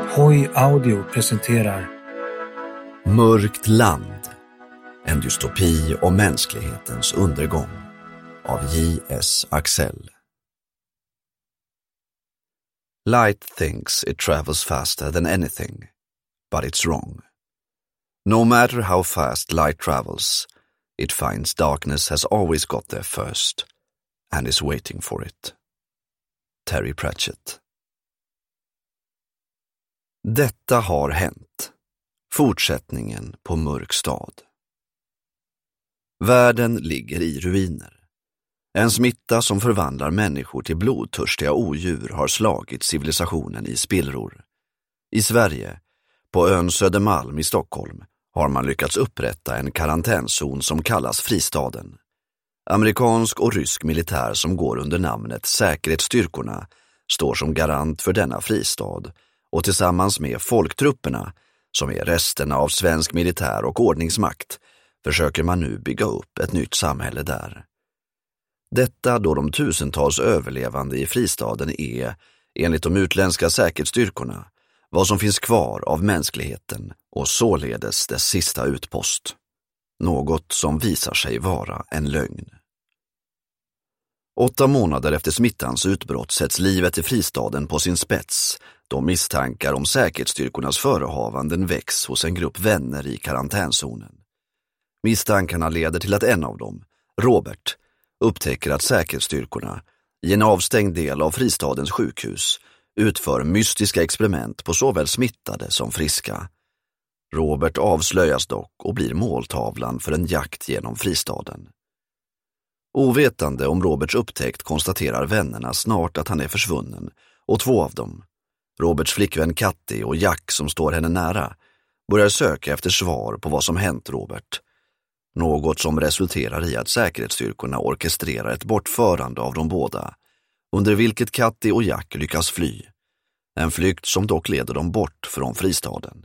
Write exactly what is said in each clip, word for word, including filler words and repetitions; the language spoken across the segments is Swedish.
Hoi Audio presenterar Mörkt land. En dystopi om mänsklighetens undergång av J S Axel. Light thinks it travels faster than anything, but it's wrong. No matter how fast light travels, it finds darkness has always got there first and is waiting for it. Terry Pratchett. Detta har hänt. Fortsättningen på Mörk stad. Världen ligger i ruiner. En smitta som förvandlar människor till blodtörstiga odjur har slagit civilisationen i spillror. I Sverige, på ön Södermalm i Stockholm, har man lyckats upprätta en karantänzon som kallas Fristaden. Amerikansk och rysk militär som går under namnet Säkerhetsstyrkorna står som garant för denna fristad, och tillsammans med folktrupperna, som är resterna av svensk militär och ordningsmakt, försöker man nu bygga upp ett nytt samhälle där. Detta då de tusentals överlevande i fristaden är, enligt de utländska säkerhetsstyrkorna, vad som finns kvar av mänskligheten och således dess sista utpost. Något som visar sig vara en lögn. Åtta månader efter smittans utbrott sätts livet i fristaden på sin spets, då misstankar om säkerhetsstyrkornas förehavanden väcks hos en grupp vänner i karantänzonen. Misstankarna leder till att en av dem, Robert, upptäcker att säkerhetsstyrkorna, i en avstängd del av fristadens sjukhus, utför mystiska experiment på såväl smittade som friska. Robert avslöjas dock och blir måltavlan för en jakt genom fristaden. Ovetande om Roberts upptäckt konstaterar vännerna snart att han är försvunnen, och två av dem, Roberts flickvän Katty och Jack som står henne nära, börjar söka efter svar på vad som hänt Robert. Något som resulterar i att säkerhetsstyrkorna orkestrerar ett bortförande av de båda, under vilket Katty och Jack lyckas fly. En flykt som dock leder dem bort från fristaden.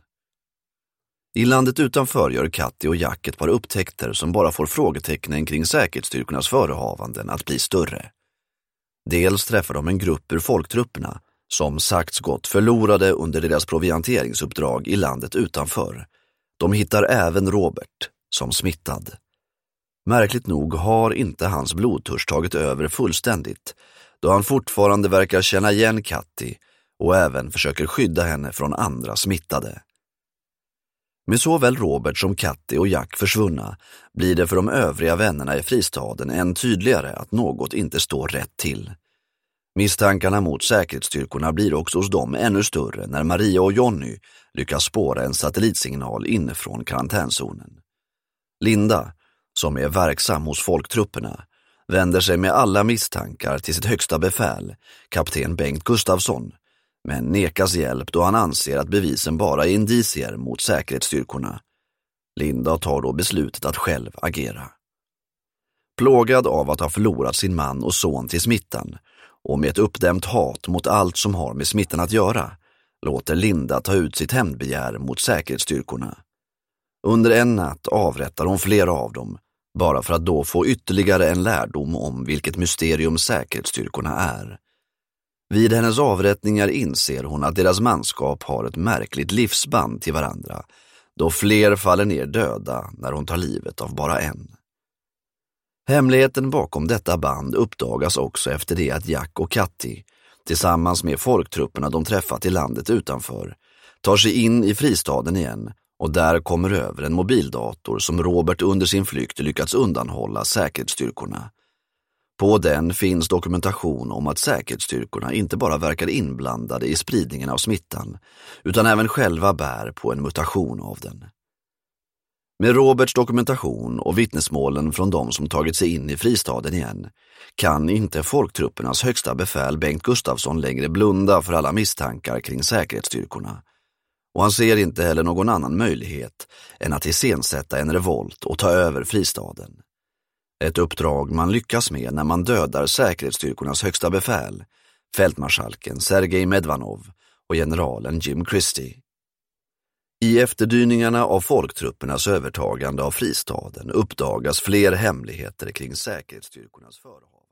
I landet utanför gör Katty och Jack ett par upptäckter som bara får frågetecknen kring säkerhetsstyrkornas förehavanden att bli större. Dels träffar de en grupp ur folktrupperna som sagts gått förlorade under deras provianteringsuppdrag i landet utanför. De hittar även Robert som smittad. Märkligt nog har inte hans blodtörst tagit över fullständigt, då han fortfarande verkar känna igen Katty och även försöker skydda henne från andra smittade. Med såväl Robert som Katty och Jack försvunna blir det för de övriga vännerna i fristaden än tydligare att något inte står rätt till. Misstankarna mot säkerhetsstyrkorna blir också hos dem ännu större när Maria och Jonny lyckas spåra en satellitsignal inifrån karantänzonen. Linda, som är verksam hos folktrupperna, vänder sig med alla misstankar till sitt högsta befäl, kapten Bengt Gustafsson, men nekas hjälp då han anser att bevisen bara är indicier mot säkerhetsstyrkorna. Linda tar då beslutet att själv agera. Plågad av att ha förlorat sin man och son till smittan och med ett uppdämt hat mot allt som har med smittan att göra, låter Linda ta ut sitt hämndbegär mot säkerhetsstyrkorna. Under en natt avrättar hon flera av dem, bara för att då få ytterligare en lärdom om vilket mysterium säkerhetsstyrkorna är. Vid hennes avrättningar inser hon att deras manskap har ett märkligt livsband till varandra, då fler faller ner döda när hon tar livet av bara en. Hemligheten bakom detta band uppdagas också efter det att Jack och Katty, tillsammans med folktrupperna de träffat i landet utanför, tar sig in i fristaden igen och där kommer över en mobildator som Robert under sin flykt lyckats undanhålla säkerhetsstyrkorna. På den finns dokumentation om att säkerhetsstyrkorna inte bara verkar inblandade i spridningen av smittan, utan även själva bär på en mutation av den. Med Roberts dokumentation och vittnesmålen från de som tagit sig in i fristaden igen kan inte folktruppernas högsta befäl Bengt Gustafsson längre blunda för alla misstankar kring säkerhetsstyrkorna. Och han ser inte heller någon annan möjlighet än att iscensätta en revolt och ta över fristaden. Ett uppdrag man lyckas med när man dödar säkerhetsstyrkornas högsta befäl, fältmarskalken Sergej Medvanov och generalen Jim Christie. I efterdyningarna av folktruppernas övertagande av fristaden uppdagas fler hemligheter kring säkerhetsstyrkornas förehavanden.